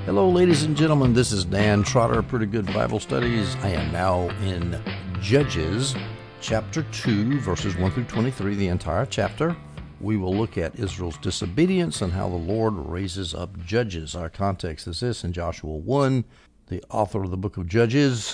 Hello, ladies and gentlemen. This is Dan Trotter, Pretty Good Bible Studies. I am now in Judges, chapter 2, verses 1 through 23, the entire chapter. We will look at Israel's disobedience and how the Lord raises up judges. Our context is this: in Joshua 1, the author of the book of Judges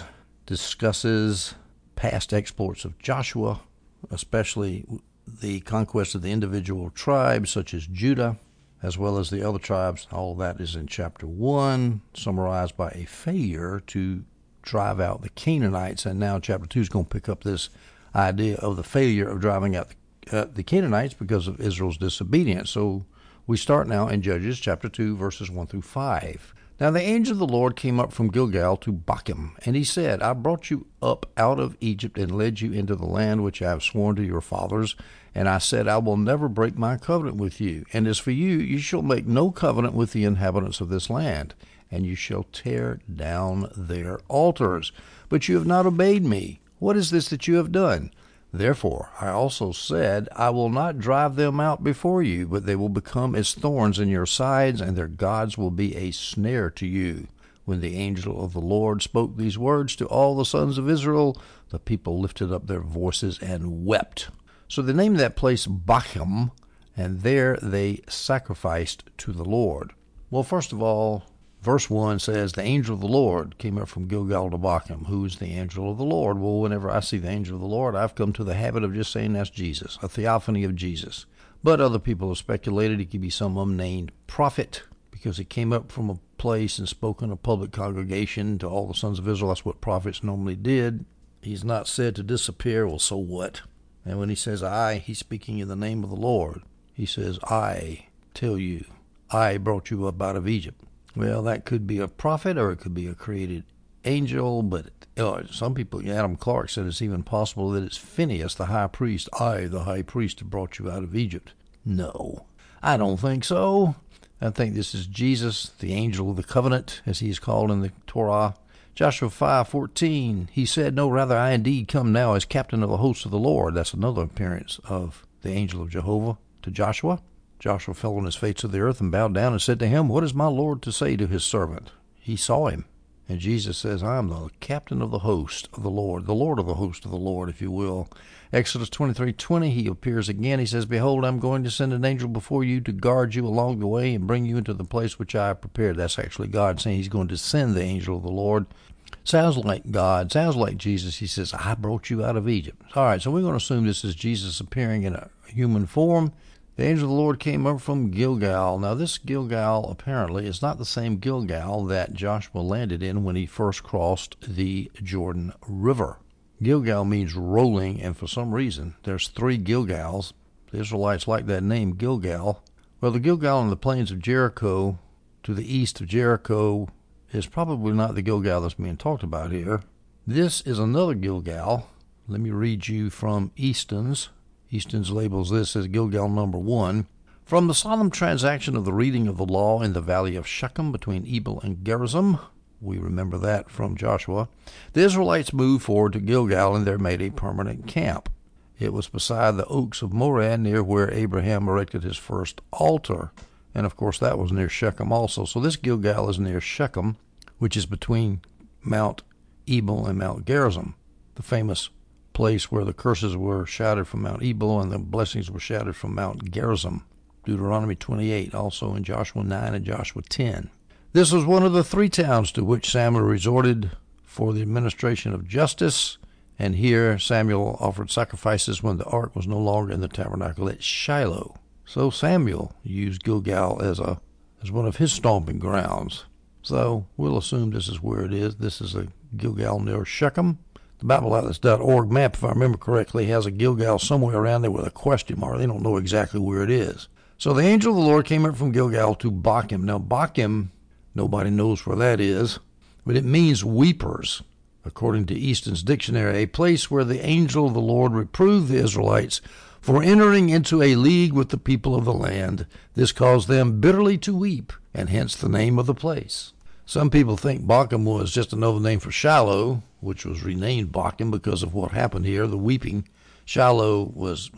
discusses past exploits of Joshua, especially the conquest of the individual tribes, such as Judah, as well as the other tribes. All of that is in chapter 1, summarized by a failure to drive out the Canaanites. And now chapter 2 is going to pick up this idea of the failure of driving out the Canaanites because of Israel's disobedience. So we start now in Judges chapter 2, verses 1 through 5. Now the angel of the Lord came up from Gilgal to Bochim, and he said, I brought you up out of Egypt and led you into the land which I have sworn to your fathers. And I said, I will never break my covenant with you. And as for you, you shall make no covenant with the inhabitants of this land, and you shall tear down their altars. But you have not obeyed me. What is this that you have done? Therefore I also said, I will not drive them out before you, but they will become as thorns in your sides, and their gods will be a snare to you. When the angel of the Lord spoke these words to all the sons of Israel, the people lifted up their voices and wept. So they named that place Bochim, and there they sacrificed to the Lord. Well, first of all, verse 1 says, the angel of the Lord came up from Gilgal to Bochim. Who's the angel of the Lord? Well, whenever I see the angel of the Lord, I've come to the habit of just saying that's Jesus, a theophany of Jesus. But other people have speculated he could be some unnamed prophet, because he came up from a place and spoke in a public congregation to all the sons of Israel. That's what prophets normally did. He's not said to disappear. Well, so what? And when he says I, he's speaking in the name of the Lord. He says, I tell you, I brought you up out of Egypt. Well, that could be a prophet or it could be a created angel, but some people, Adam Clark said it's even possible that it's Phinehas, the high priest. I, the high priest, brought you out of Egypt. No, I don't think so. I think this is Jesus, the angel of the covenant, as he is called in the Torah. Joshua 5:14, he said, no, rather I indeed come now as captain of the hosts of the Lord. That's another appearance of the angel of Jehovah to Joshua. Joshua fell on his face to the earth and bowed down and said to him, what is my Lord to say to his servant? He saw him. And Jesus says, I am the captain of the host of the Lord of the host of the Lord, if you will. Exodus 23:20, he appears again. He says, behold, I'm going to send an angel before you to guard you along the way and bring you into the place which I have prepared. That's actually God saying he's going to send the angel of the Lord. Sounds like God, sounds like Jesus. He says, I brought you out of Egypt. All right, so we're going to assume this is Jesus appearing in a human form. The angel of the Lord came up from Gilgal. Now, this Gilgal apparently is not the same Gilgal that Joshua landed in when he first crossed the Jordan River. Gilgal means rolling, and for some reason, there's 3 Gilgals. The Israelites like that name, Gilgal. Well, the Gilgal in the plains of Jericho, to the east of Jericho, is probably not the Gilgal that's being talked about here. This is another Gilgal. Let me read you from Easton's. Easton's labels this as Gilgal number 1. From the solemn transaction of the reading of the law in the valley of Shechem between Ebal and Gerizim, we remember that from Joshua, the Israelites moved forward to Gilgal and there made a permanent camp. It was beside the oaks of Moreh, near where Abraham erected his first altar. And of course that was near Shechem also. So this Gilgal is near Shechem, which is between Mount Ebal and Mount Gerizim, the famous place where the curses were shouted from Mount Ebal and the blessings were shouted from Mount Gerizim. Deuteronomy 28, also in Joshua 9 and Joshua 10. This was one of the 3 towns to which Samuel resorted for the administration of justice, and here Samuel offered sacrifices when the ark was no longer in the tabernacle at Shiloh. So Samuel used Gilgal as one of his stomping grounds. So we'll assume this is where it is. This is a Gilgal near Shechem. The BibleOutlets.org map, if I remember correctly, has a Gilgal somewhere around there with a question mark. They don't know exactly where it is. So the angel of the Lord came up from Gilgal to Bochim. Now, Bochim, nobody knows where that is, but it means weepers, according to Easton's dictionary, a place where the angel of the Lord reproved the Israelites for entering into a league with the people of the land. This caused them bitterly to weep, and hence the name of the place. Some people think Bochim was just another name for Shiloh, which was renamed Bochim because of what happened here, the weeping. Shiloh was,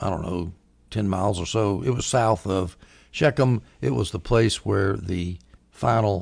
10 miles or so. It was south of Shechem. It was the place where the final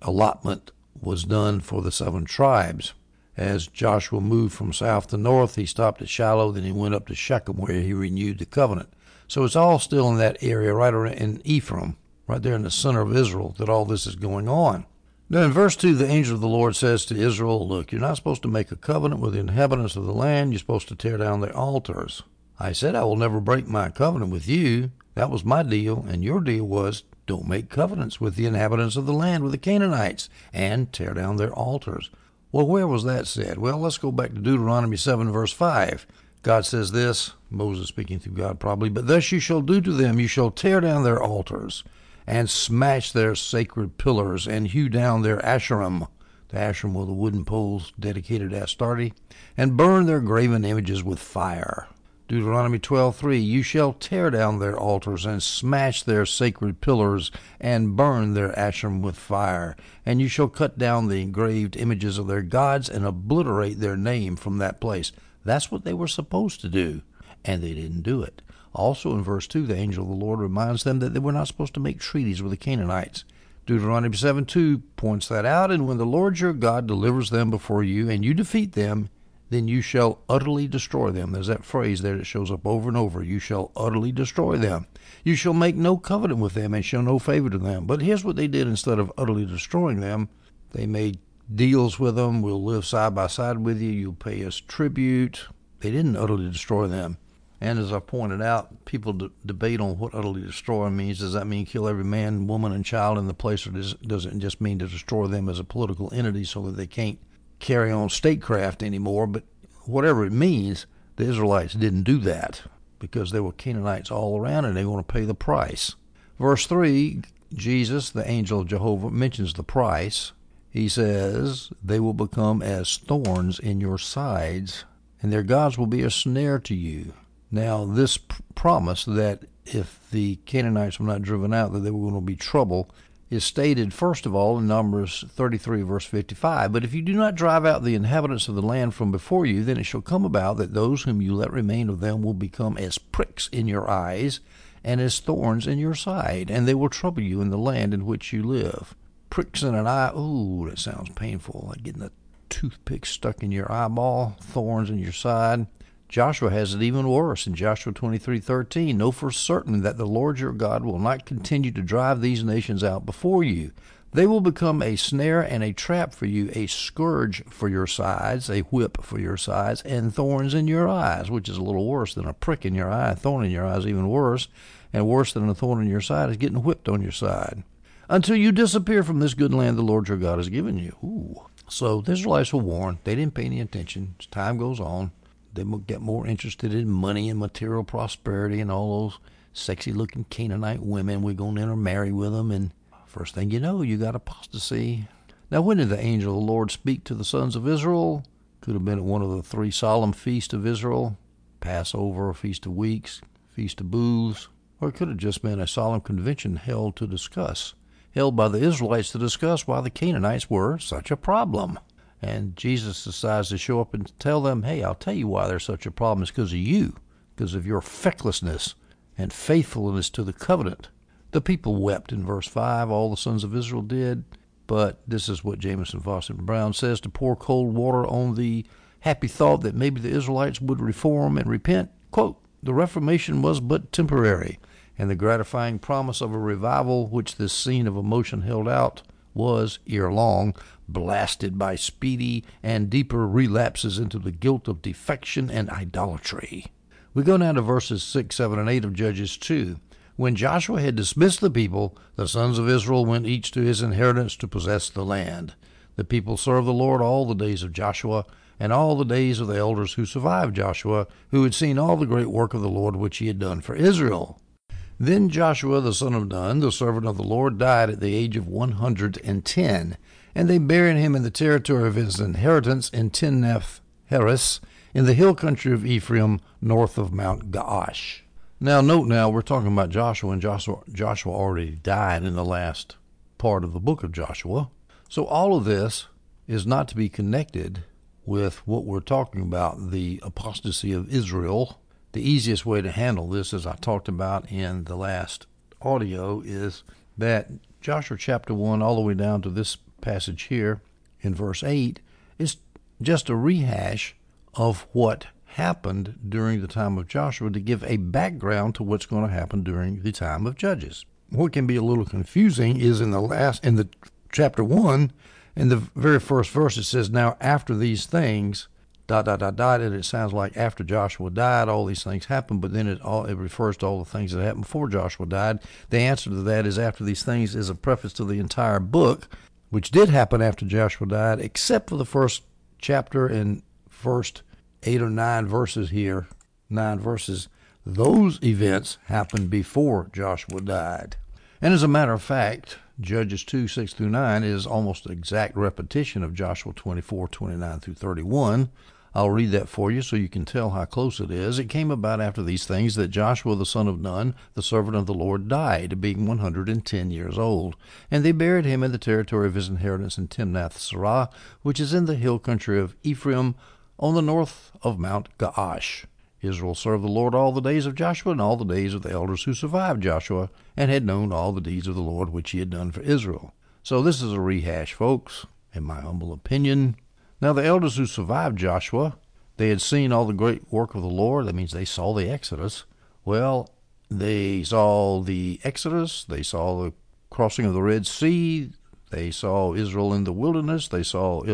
allotment was done for the 7 tribes. As Joshua moved from south to north, he stopped at Shiloh, then he went up to Shechem where he renewed the covenant. So it's all still in that area right around in Ephraim, right there in the center of Israel, that all this is going on. Now in verse 2, the angel of the Lord says to Israel, look, you're not supposed to make a covenant with the inhabitants of the land. You're supposed to tear down their altars. I said, I will never break my covenant with you. That was my deal, and your deal was, don't make covenants with the inhabitants of the land, with the Canaanites, and tear down their altars. Well, where was that said? Well, let's go back to Deuteronomy 7, verse 5. God says this, Moses speaking through God probably, but thus you shall do to them, you shall tear down their altars, and smash their sacred pillars, and hew down their Asherim. The Asherim were the wooden poles dedicated to Astarte, and burn their graven images with fire. Deuteronomy 12:3, you shall tear down their altars and smash their sacred pillars and burn their Asherim with fire. And you shall cut down the engraved images of their gods and obliterate their name from that place. That's what they were supposed to do, and they didn't do it. Also in verse 2, the angel of the Lord reminds them that they were not supposed to make treaties with the Canaanites. Deuteronomy 7:2 points that out, and when the Lord your God delivers them before you and you defeat them, then you shall utterly destroy them. There's that phrase there that shows up over and over. You shall utterly destroy them. You shall make no covenant with them and show no favor to them. But here's what they did instead of utterly destroying them. They made deals with them. We'll live side by side with you. You'll pay us tribute. They didn't utterly destroy them. And as I pointed out, people debate on what utterly destroy means. Does that mean kill every man, woman, and child in the place, or does it just mean to destroy them as a political entity so that they can't carry on statecraft anymore? But whatever it means, the Israelites didn't do that because there were Canaanites all around and they want to pay the price. Verse 3, Jesus, the angel of Jehovah, mentions the price. He says, they will become as thorns in your sides, and their gods will be a snare to you. Now, this promise that if the Canaanites were not driven out, that there were going to be trouble, is stated, first of all, in Numbers 33, verse 55. But if you do not drive out the inhabitants of the land from before you, then it shall come about that those whom you let remain of them will become as pricks in your eyes and as thorns in your side, and they will trouble you in the land in which you live. Pricks in an eye, ooh, that sounds painful, like getting a toothpick stuck in your eyeball, thorns in your side. Joshua has it even worse in Joshua 23:13. Know for certain that the Lord your God will not continue to drive these nations out before you. They will become a snare and a trap for you, a scourge for your sides, a whip for your sides, and thorns in your eyes, which is a little worse than a prick in your eye. A thorn in your eye is even worse, and worse than a thorn in your side is getting whipped on your side. Until you disappear from this good land the Lord your God has given you. Ooh. So the Israelites were warned. They didn't pay any attention. As time goes on, they get more interested in money and material prosperity and all those sexy-looking Canaanite women. We're going to intermarry with them, and first thing you know, you got apostasy. Now, when did the angel of the Lord speak to the sons of Israel? Could have been at one of the 3 solemn feasts of Israel, Passover, Feast of Weeks, Feast of Booths, or it could have just been a solemn convention held by the Israelites to discuss why the Canaanites were such a problem. And Jesus decides to show up and tell them, hey, I'll tell you why they're such a problem. It's because of you, because of your fecklessness and faithfulness to the covenant. The people wept in verse 5, all the sons of Israel did. But this is what Jamieson, Fausset, and Brown says, to pour cold water on the happy thought that maybe the Israelites would reform and repent. Quote, the Reformation was but temporary, and the gratifying promise of a revival which this scene of emotion held out was, ere long, blasted by speedy and deeper relapses into the guilt of defection and idolatry. We go now to verses 6, 7, and 8 of Judges 2. When Joshua had dismissed the people, the sons of Israel went each to his inheritance to possess the land. The people served the Lord all the days of Joshua, and all the days of the elders who survived Joshua, who had seen all the great work of the Lord which he had done for Israel. Then Joshua the son of Nun, the servant of the Lord, died at the age of 110, and they buried him in the territory of his inheritance in Timnath-Heres, in the hill country of Ephraim, north of Mount Gaash. Now, note now, we're talking about Joshua, and Joshua already died in the last part of the book of Joshua. So all of this is not to be connected with what we're talking about, the apostasy of Israel. The easiest way to handle this, as I talked about in the last audio, is that Joshua chapter 1 all the way down to this passage here in verse 8 is just a rehash of what happened during the time of Joshua to give a background to what's going to happen during the time of Judges. What can be a little confusing is in the chapter 1, in the very first verse, it says, now after these things, ... and it sounds like after Joshua died, all these things happened, but then it refers to all the things that happened before Joshua died. The answer to that is after these things is a preface to the entire book, which did happen after Joshua died, except for the first chapter and first 8 or 9 verses here, 9 verses. Those events happened before Joshua died. And as a matter of fact, Judges 2, 6 through 9 is almost an exact repetition of Joshua 24, 29 through 31. I'll read that for you so you can tell how close it is. It came about after these things that Joshua the son of Nun, the servant of the Lord, died, being 110 years old. And they buried him in the territory of his inheritance in Timnath-serah, which is in the hill country of Ephraim, on the north of Mount Gaash. Israel served the Lord all the days of Joshua and all the days of the elders who survived Joshua, and had known all the deeds of the Lord which he had done for Israel. So this is a rehash, folks, in my humble opinion. Now the elders who survived Joshua, they had seen all the great work of the Lord. That means they saw the Exodus. Well, they saw the Exodus. They saw the crossing of the Red Sea. They saw Israel in the wilderness. They saw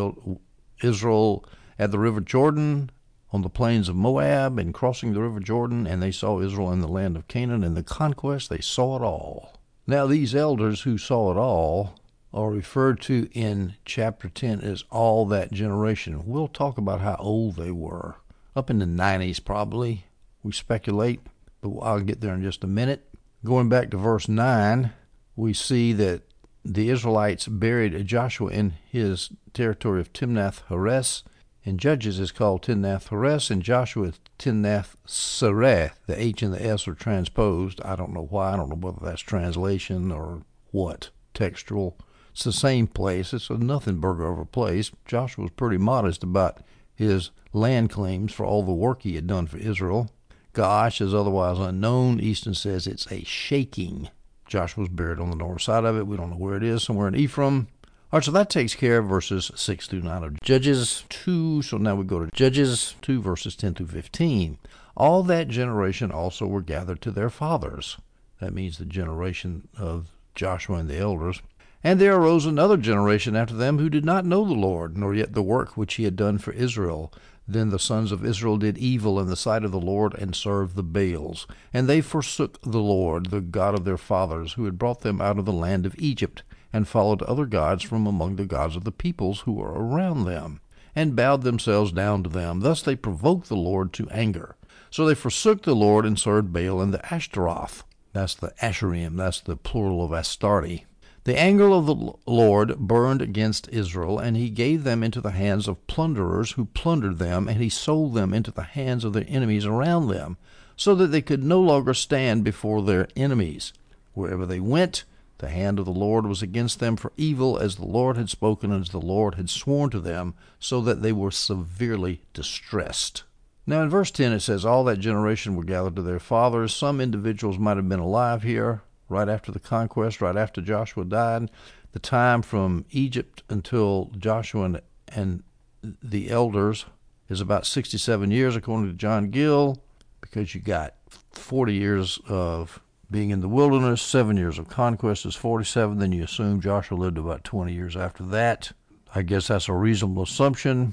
Israel at the River Jordan, on the plains of Moab, and crossing the River Jordan, and they saw Israel in the land of Canaan and the conquest. They saw it all. Now these elders who saw it all are referred to in chapter 10 as all that generation. We'll talk about how old they were. Up in the 90s probably, we speculate, but I'll get there in just a minute. Going back to verse 9, we see that the Israelites buried Joshua in his territory of Timnath-heres. In Judges is called Timnath-heres, and Joshua is Timnath-serah. The H and the S are transposed. I don't know why. I don't know whether that's translation or what, textual. It's the same place. It's a nothing burger of a place. Joshua was pretty modest about his land claims for all the work he had done for Israel. Gaash is otherwise unknown. Easton says it's a shaking. Joshua was buried on the north side of it. We don't know where it is, somewhere in Ephraim. All right, so that takes care of verses 6 through 9 of Judges 2. So now we go to Judges 2, verses 10 through 15. All that generation also were gathered to their fathers. That means the generation of Joshua and the elders. And there arose another generation after them who did not know the Lord, nor yet the work which he had done for Israel. Then the sons of Israel did evil in the sight of the Lord, and served the Baals. And they forsook the Lord, the God of their fathers, who had brought them out of the land of Egypt, and followed other gods from among the gods of the peoples who were around them, and bowed themselves down to them. Thus they provoked the Lord to anger. So they forsook the Lord and served Baal and the Ashtaroth. That's the Asherim. That's the plural of Astarte. The anger of the Lord burned against Israel, and he gave them into the hands of plunderers who plundered them, and he sold them into the hands of their enemies around them, so that they could no longer stand before their enemies. Wherever they went, the hand of the Lord was against them for evil, as the Lord had spoken, and as the Lord had sworn to them, so that they were severely distressed. Now in verse 10 it says, all that generation were gathered to their fathers. Some individuals might have been alive here, right after the conquest, right after Joshua died. The time from Egypt until Joshua and the elders is about 67 years, according to John Gill, because you got 40 years of being in the wilderness, 7 years of conquest is 47. Then you assume Joshua lived about 20 years after that. I guess that's a reasonable assumption.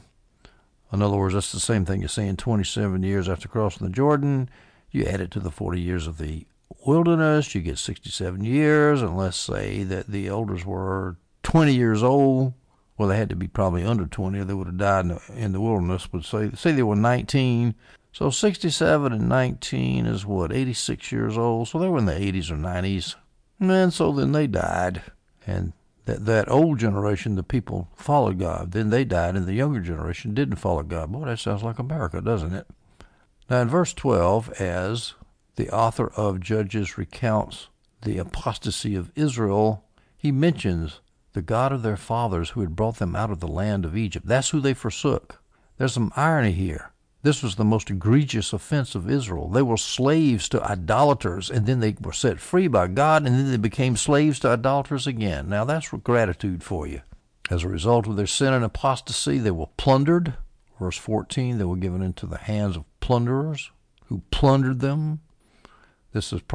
In other words, that's the same thing as saying 27 years after crossing the Jordan. You add it to the 40 years of the wilderness, you get 67 years, and let's say that the elders were 20 years old. Well, they had to be probably under 20 or they would have died in the wilderness. But say they were 19. So 67 and 19 is what, 86 years old? So they were in the 80s or 90s. And so then they died. And that old generation, the people followed God. Then they died, and the younger generation didn't follow God. Boy, that sounds like America, doesn't it? Now in verse 12, as the author of Judges recounts the apostasy of Israel, he mentions the God of their fathers who had brought them out of the land of Egypt. That's who they forsook. There's some irony here. This was the most egregious offense of Israel. They were slaves to idolaters, and then they were set free by God, and then they became slaves to idolaters again. Now that's gratitude for you. As a result of their sin and apostasy, they were plundered. Verse 14, they were given into the hands of plunderers who plundered them. This is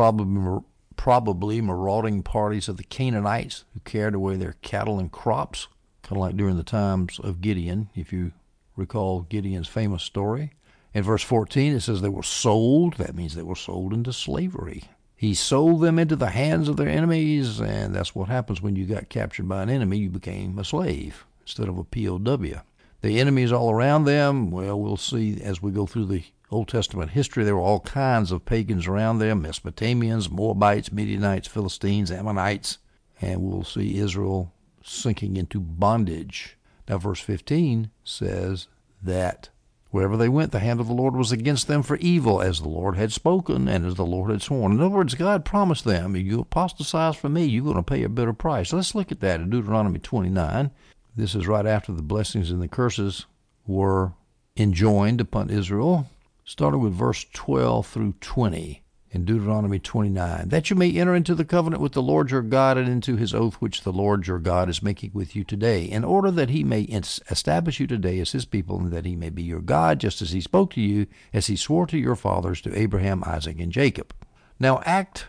probably marauding parties of the Canaanites who carried away their cattle and crops, kind of like during the times of Gideon, if you recall Gideon's famous story. In verse 14, it says they were sold. That means they were sold into slavery. He sold them into the hands of their enemies, and that's what happens when you got captured by an enemy. You became a slave instead of a POW. The enemies all around them, well, we'll see as we go through the Old Testament history, there were all kinds of pagans around them, Mesopotamians, Moabites, Midianites, Philistines, Ammonites, and we'll see Israel sinking into bondage. Now, verse 15 says that wherever they went, the hand of the Lord was against them for evil, as the Lord had spoken and as the Lord had sworn. In other words, God promised them, if you apostatize for me, you're going to pay a bitter price. Let's look at that in Deuteronomy 29. This is right after the blessings and the curses were enjoined upon Israel, starting with verse 12 through 20 in Deuteronomy 29. That you may enter into the covenant with the Lord your God and into his oath which the Lord your God is making with you today, in order that he may establish you today as his people, and that he may be your God, just as he spoke to you, as he swore to your fathers, to Abraham, Isaac, and Jacob. Now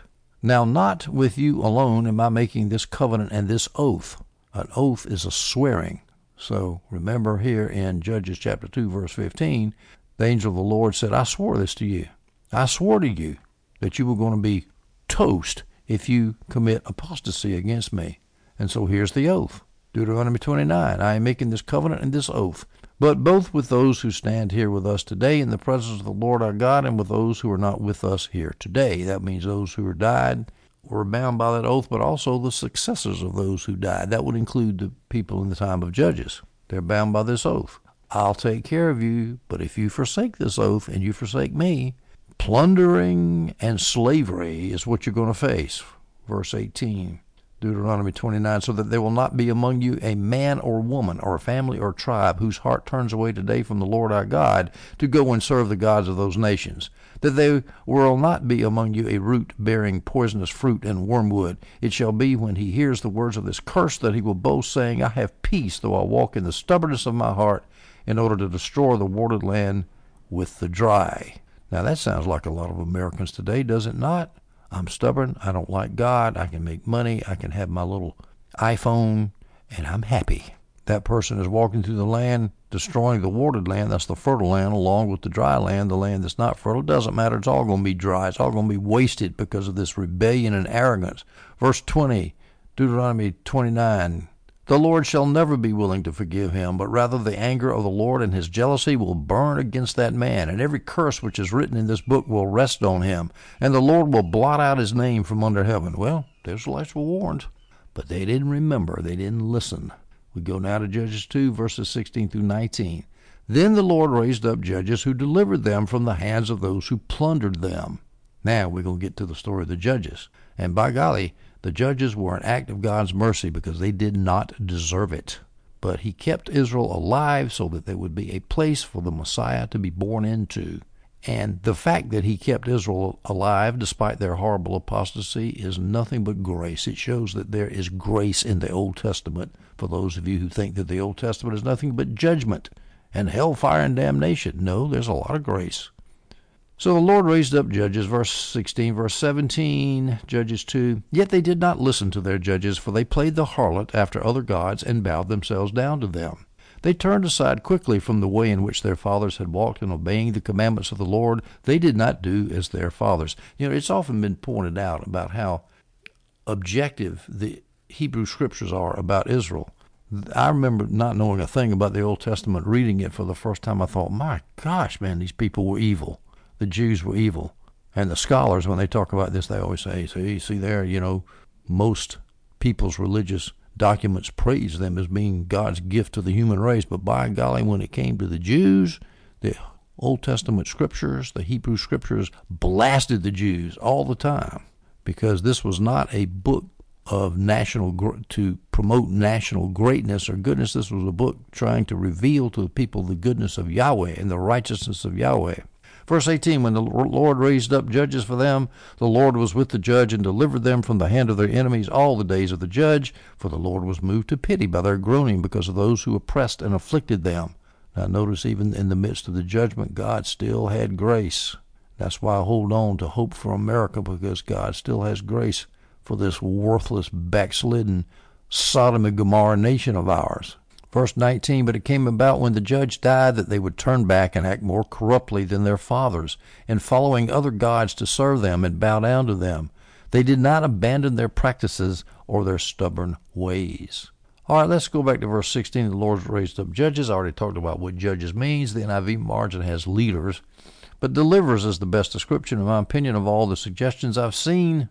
not with you alone am I making this covenant and this oath. An oath is a swearing. So remember here in Judges chapter 2, verse 15, the angel of the Lord said, I swore this to you. I swore to you that you were going to be toast if you commit apostasy against me. And so here's the oath. Deuteronomy 29, I am making this covenant and this oath, but both with those who stand here with us today in the presence of the Lord our God, and with those who are not with us here today. That means those who are died were bound by that oath, but also the successors of those who died. That would include the people in the time of Judges. They're bound by this oath. I'll take care of you, but if you forsake this oath and you forsake me, plundering and slavery is what you're going to face. Verse 18, Deuteronomy 29, so that there will not be among you a man or woman or family or tribe whose heart turns away today from the Lord our God to go and serve the gods of those nations, that there will not be among you a root bearing poisonous fruit and wormwood. It shall be when he hears the words of this curse that he will boast, saying, I have peace, though I walk in the stubbornness of my heart, in order to destroy the watered land with the dry. Now that sounds like a lot of Americans today, does it not? I'm stubborn, I don't like God, I can make money, I can have my little iPhone, and I'm happy. That person is walking through the land, destroying the watered land, that's the fertile land, along with the dry land, the land that's not fertile. It doesn't matter, it's all going to be dry, it's all going to be wasted because of this rebellion and arrogance. Verse 20, Deuteronomy 29, the Lord shall never be willing to forgive him, but rather the anger of the Lord and his jealousy will burn against that man, and every curse which is written in this book will rest on him, and the Lord will blot out his name from under heaven. Well, the Israelites were warned, but they didn't remember, they didn't listen. We go now to Judges 2, verses 16 through 19. Then the Lord raised up judges who delivered them from the hands of those who plundered them. Now we're going to get to the story of the judges. And by golly, the judges were an act of God's mercy because they did not deserve it. But he kept Israel alive so that there would be a place for the Messiah to be born into. And the fact that he kept Israel alive despite their horrible apostasy is nothing but grace. It shows that there is grace in the Old Testament for those of you who think that the Old Testament is nothing but judgment and hellfire and damnation. No, there's a lot of grace. So the Lord raised up judges, verse 16, verse 17, Judges 2. Yet they did not listen to their judges, for they played the harlot after other gods and bowed themselves down to them. They turned aside quickly from the way in which their fathers had walked in obeying the commandments of the Lord. They did not do as their fathers. You know, it's often been pointed out about how objective the Hebrew Scriptures are about Israel. I remember not knowing a thing about the Old Testament, reading it for the first time. I thought, my gosh, man, these people were evil. The Jews were evil. And the scholars, when they talk about this, they always say, see there, you know, most people's religious documents praise them as being God's gift to the human race. But by golly, when it came to the Jews, the Old Testament Scriptures, the Hebrew Scriptures, blasted the Jews all the time, because this was not a book of to promote national greatness or goodness. This was a book trying to reveal to the people the goodness of Yahweh and the righteousness of Yahweh. Verse 18, when the Lord raised up judges for them, the Lord was with the judge and delivered them from the hand of their enemies all the days of the judge, for the Lord was moved to pity by their groaning because of those who oppressed and afflicted them. Now notice, even in the midst of the judgment, God still had grace. That's why I hold on to hope for America, because God still has grace for this worthless, backslidden Sodom and Gomorrah nation of ours. Verse 19, but it came about when the judge died that they would turn back and act more corruptly than their fathers, in following other gods to serve them and bow down to them. They did not abandon their practices or their stubborn ways. All right, let's go back to verse 16. The Lord raised up judges. I already talked about what judges means. The NIV margin has leaders. But deliverers is the best description, in my opinion, of all the suggestions I've seen.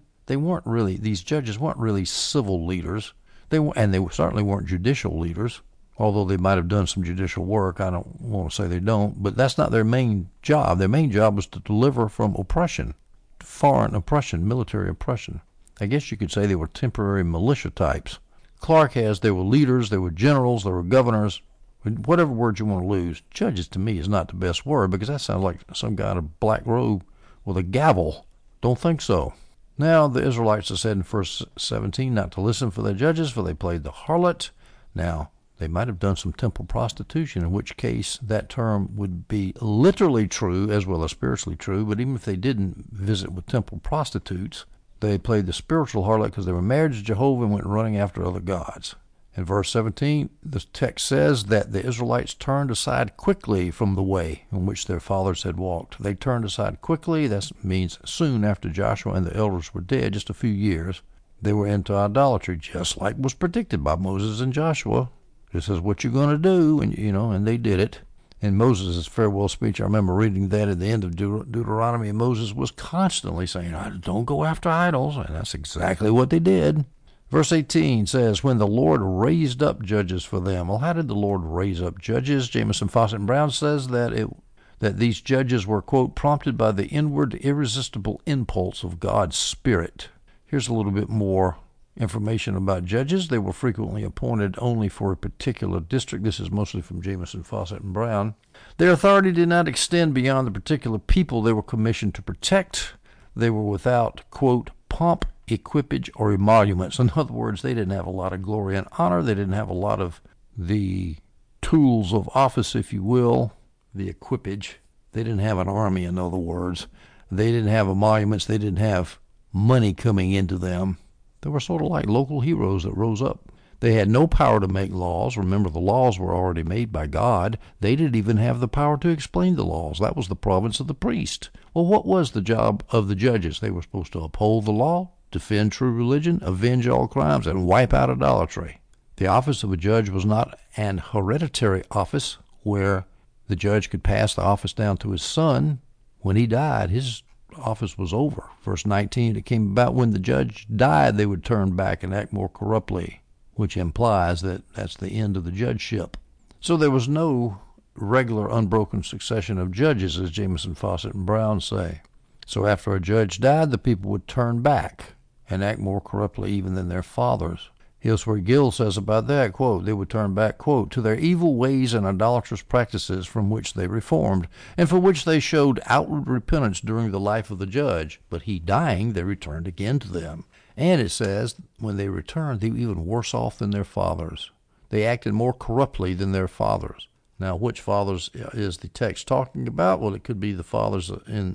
These judges weren't really civil leaders. They certainly weren't judicial leaders. Although they might have done some judicial work, I don't want to say they don't, but that's not their main job. Their main job was to deliver from oppression, foreign oppression, military oppression. I guess you could say they were temporary militia types. Clark has, they were leaders, they were generals, they were governors, whatever word you want to use. Judges, to me, is not the best word, because that sounds like some guy in a black robe with a gavel. Don't think so. Now the Israelites are said in verse 17 not to listen for their judges, for they played the harlot. Now, they might have done some temple prostitution, in which case that term would be literally true as well as spiritually true. But even if they didn't visit with temple prostitutes, they played the spiritual harlot because they were married to Jehovah and went running after other gods. In verse 17, the text says that the Israelites turned aside quickly from the way in which their fathers had walked. They turned aside quickly. That means soon after Joshua and the elders were dead, just a few years. They were into idolatry, just like was predicted by Moses and Joshua. This is what you're going to do, and they did it. In Moses' farewell speech, I remember reading that at the end of Deuteronomy, and Moses was constantly saying, don't go after idols, and that's exactly what they did. Verse 18 says, when the Lord raised up judges for them. Well, how did the Lord raise up judges? Jamieson, Fausset, and Brown says that these judges were, quote, prompted by the inward, irresistible impulse of God's Spirit. Here's a little bit more information about judges. They were frequently appointed only for a particular district. This is mostly from Jamieson, Fausset, and Brown. Their authority did not extend beyond the particular people they were commissioned to protect. They were without, quote, pomp, equipage, or emoluments. In other words, they didn't have a lot of glory and honor. They didn't have a lot of the tools of office, if you will, the equipage. They didn't have an army, in other words. They didn't have emoluments. They didn't have money coming into them. They were sort of like local heroes that rose up. They had no power to make laws. Remember, the laws were already made by God. They didn't even have the power to explain the laws. That was the province of the priest. Well, what was the job of the judges? They were supposed to uphold the law, defend true religion, avenge all crimes, and wipe out idolatry. The office of a judge was not an hereditary office where the judge could pass the office down to his son. When he died, his office was over. Verse 19, it came about when the judge died, they would turn back and act more corruptly, which implies that that's the end of the judgeship. So there was no regular unbroken succession of judges, as Jamieson, Fausset, and Brown say. So after a judge died, the people would turn back and act more corruptly even than their fathers. Here's where Gill says about that, quote, they would turn back, quote, to their evil ways and idolatrous practices from which they reformed, and for which they showed outward repentance during the life of the judge. But he dying, they returned again to them. And it says, when they returned, they were even worse off than their fathers. They acted more corruptly than their fathers. Now, which fathers is the text talking about? Well, it could be the fathers in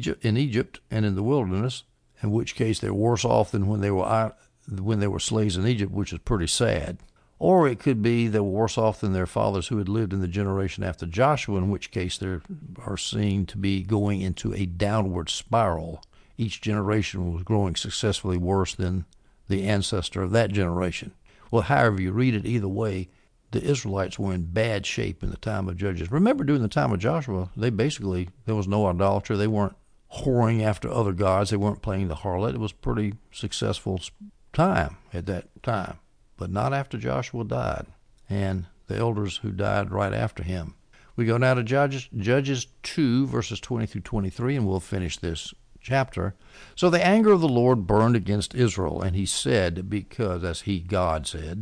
Egypt and in the wilderness, in which case they're worse off than when they were slaves in Egypt, which is pretty sad. Or it could be they were worse off than their fathers who had lived in the generation after Joshua, in which case they are seen to be going into a downward spiral. Each generation was growing successfully worse than the ancestor of that generation. Well, however you read it, either way, the Israelites were in bad shape in the time of Judges. Remember, during the time of Joshua, there was no idolatry. They weren't whoring after other gods. They weren't playing the harlot. It was a pretty successful time at that time, but not after Joshua died and the elders who died right after him. We go now to Judges 2, verses 20 through 23, and we'll finish this chapter. So the anger of the Lord burned against Israel, and he said, God said,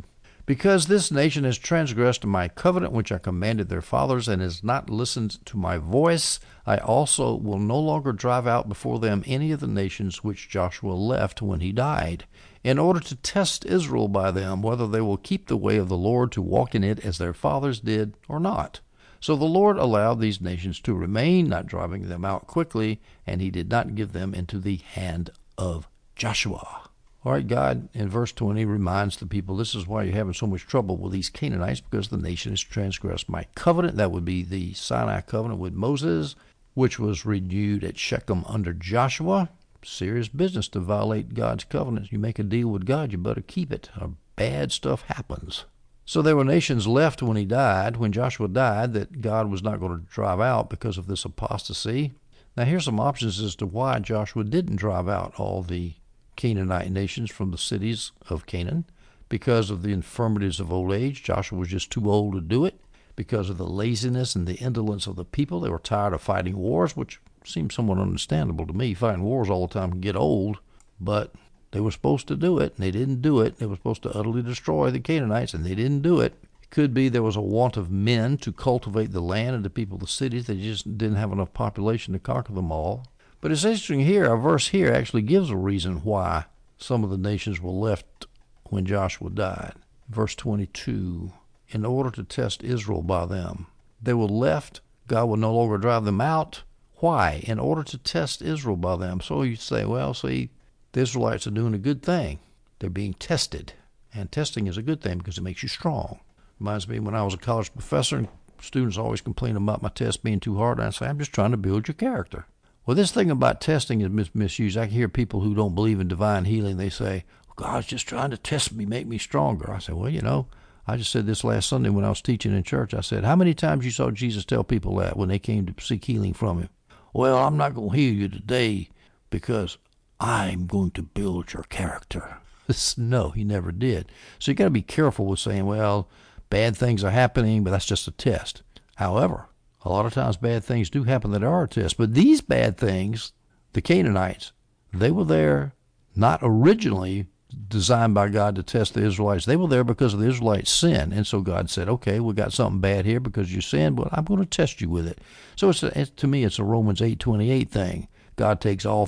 Because this nation has transgressed my covenant which I commanded their fathers, and has not listened to my voice, I also will no longer drive out before them any of the nations which Joshua left when he died, in order to test Israel by them, whether they will keep the way of the Lord to walk in it as their fathers did or not. So the Lord allowed these nations to remain, not driving them out quickly, and he did not give them into the hand of Joshua. All right, God, in verse 20, reminds the people, this is why you're having so much trouble with these Canaanites, because the nation has transgressed my covenant. That would be the Sinai covenant with Moses, which was renewed at Shechem under Joshua. Serious business to violate God's covenant. You make a deal with God, you better keep it, or bad stuff happens. So there were nations left when he died, when Joshua died, that God was not going to drive out because of this apostasy. Now here's some options as to why Joshua didn't drive out all the Canaanite nations from the cities of Canaan. Because of the infirmities of old age, Joshua was just too old to do it. Because of the laziness and the indolence of the people, they were tired of fighting wars, which seems somewhat understandable to me. Fighting wars all the time can get old, but they were supposed to do it, and they didn't do it. They were supposed to utterly destroy the Canaanites, and they didn't do it. It could be there was a want of men to cultivate the land and the people of the cities. They just didn't have enough population to conquer them all. But it's interesting here, our verse here actually gives a reason why some of the nations were left when Joshua died. Verse 22, in order to test Israel by them. They were left, God will no longer drive them out. Why? In order to test Israel by them. So you say, well, see, the Israelites are doing a good thing. They're being tested. And testing is a good thing because it makes you strong. Reminds me when I was a college professor, and students always complain about my tests being too hard. And I say, I'm just trying to build your character. Well, this thing about testing is misused. I hear people who don't believe in divine healing. They say, God's just trying to test me, make me stronger. I say, well, I just said this last Sunday when I was teaching in church. I said, how many times you saw Jesus tell people that when they came to seek healing from him? Well, I'm not going to heal you today because I'm going to build your character. No, he never did. So you got to be careful with saying, well, bad things are happening, but that's just a test. However, a lot of times bad things do happen that are a test. But these bad things, the Canaanites, they were there not originally designed by God to test the Israelites. They were there because of the Israelites' sin. And so God said, okay, we got something bad here because you sinned, but I'm going to test you with it. So to me, it's a Romans 8:28 thing. God takes all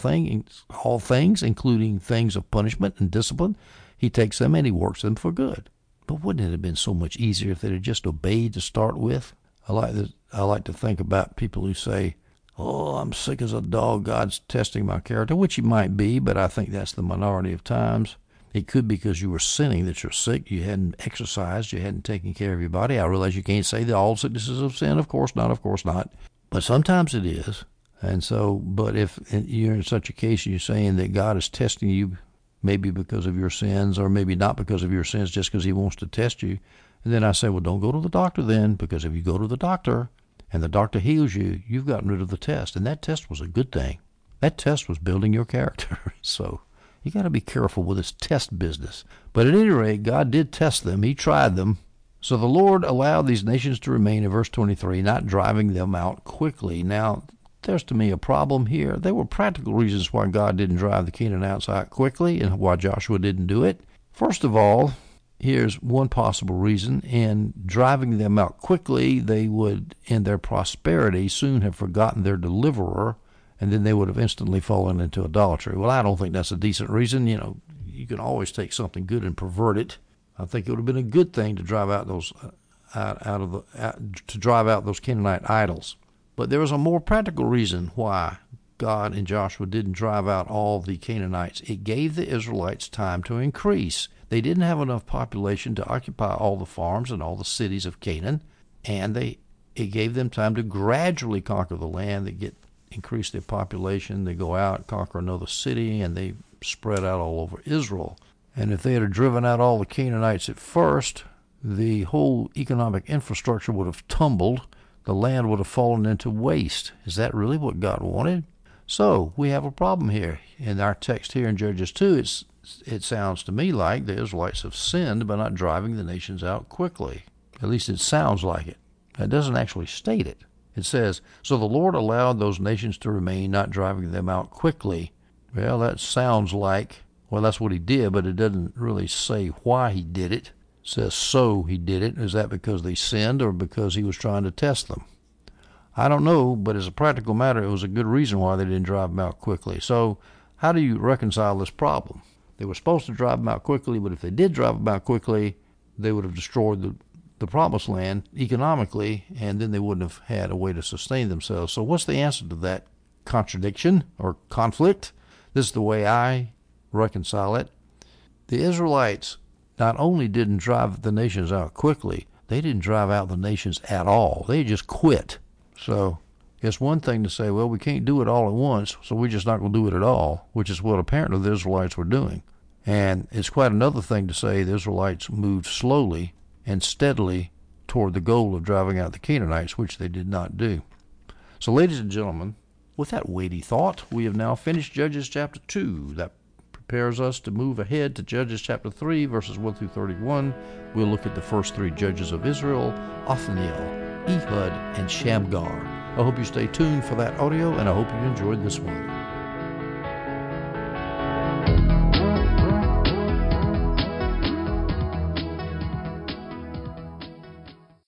things, including things of punishment and discipline. He takes them and he works them for good. But wouldn't it have been so much easier if they had just obeyed to start with? I like to think about people who say, oh, I'm sick as a dog, God's testing my character, which he might be, but I think that's the minority of times. It could be because you were sinning that you're sick. You hadn't exercised. You hadn't taken care of your body. I realize you can't say that all sicknesses of sin. Of course not. But sometimes it is. And so, but if you're in such a case, you're saying that God is testing you maybe because of your sins or maybe not because of your sins, just because he wants to test you. And then I say, well, don't go to the doctor then, because if you go to the doctor and the doctor heals you, you've gotten rid of the test. And that test was a good thing. That test was building your character. So you got to be careful with this test business. But at any rate, God did test them. He tried them. So the Lord allowed these nations to remain in verse 23, not driving them out quickly. Now, there's to me a problem here. There were practical reasons why God didn't drive the Canaanites out quickly and why Joshua didn't do it. First of all, here's one possible reason. In driving them out quickly, they would, in their prosperity, soon have forgotten their deliverer, and then they would have instantly fallen into idolatry. Well, I don't think that's a decent reason. You can always take something good and pervert it. I think it would have been a good thing to drive out those drive out those Canaanite idols. But there was a more practical reason why God and Joshua didn't drive out all the Canaanites. It gave the Israelites time to increase. They didn't have enough population to occupy all the farms and all the cities of Canaan, and it gave them time to gradually conquer the land. They increase their population, they go out, conquer another city, and they spread out all over Israel. And if they had driven out all the Canaanites at first, the whole economic infrastructure would have tumbled. The land would have fallen into waste. Is that really what God wanted? So we have a problem here. In our text here in Judges 2, it sounds to me like the Israelites have sinned by not driving the nations out quickly. At least it sounds like it. It doesn't actually state it. It says, so the Lord allowed those nations to remain, not driving them out quickly. Well, that sounds like, well, that's what he did, but it doesn't really say why he did it. says, so he did it. Is that because they sinned or because he was trying to test them? I don't know, but as a practical matter, it was a good reason why they didn't drive them out quickly. So how do you reconcile this problem? They were supposed to drive them out quickly, but if they did drive them out quickly, they would have destroyed the promised land economically, and then they wouldn't have had a way to sustain themselves. So what's the answer to that contradiction or conflict? This is the way I reconcile it. The Israelites not only didn't drive the nations out quickly, they didn't drive out the nations at all. They just quit. So it's one thing to say, well, we can't do it all at once, so we're just not going to do it at all, which is what apparently the Israelites were doing. And it's quite another thing to say the Israelites moved slowly and steadily toward the goal of driving out the Canaanites, which they did not do. So, ladies and gentlemen, with that weighty thought, we have now finished Judges chapter 2. That prepares us to move ahead to Judges chapter 3, verses 1 through 31. We'll look at the first three judges of Israel, Othniel, Ehud, and Shamgar. I hope you stay tuned for that audio, and I hope you enjoyed this one.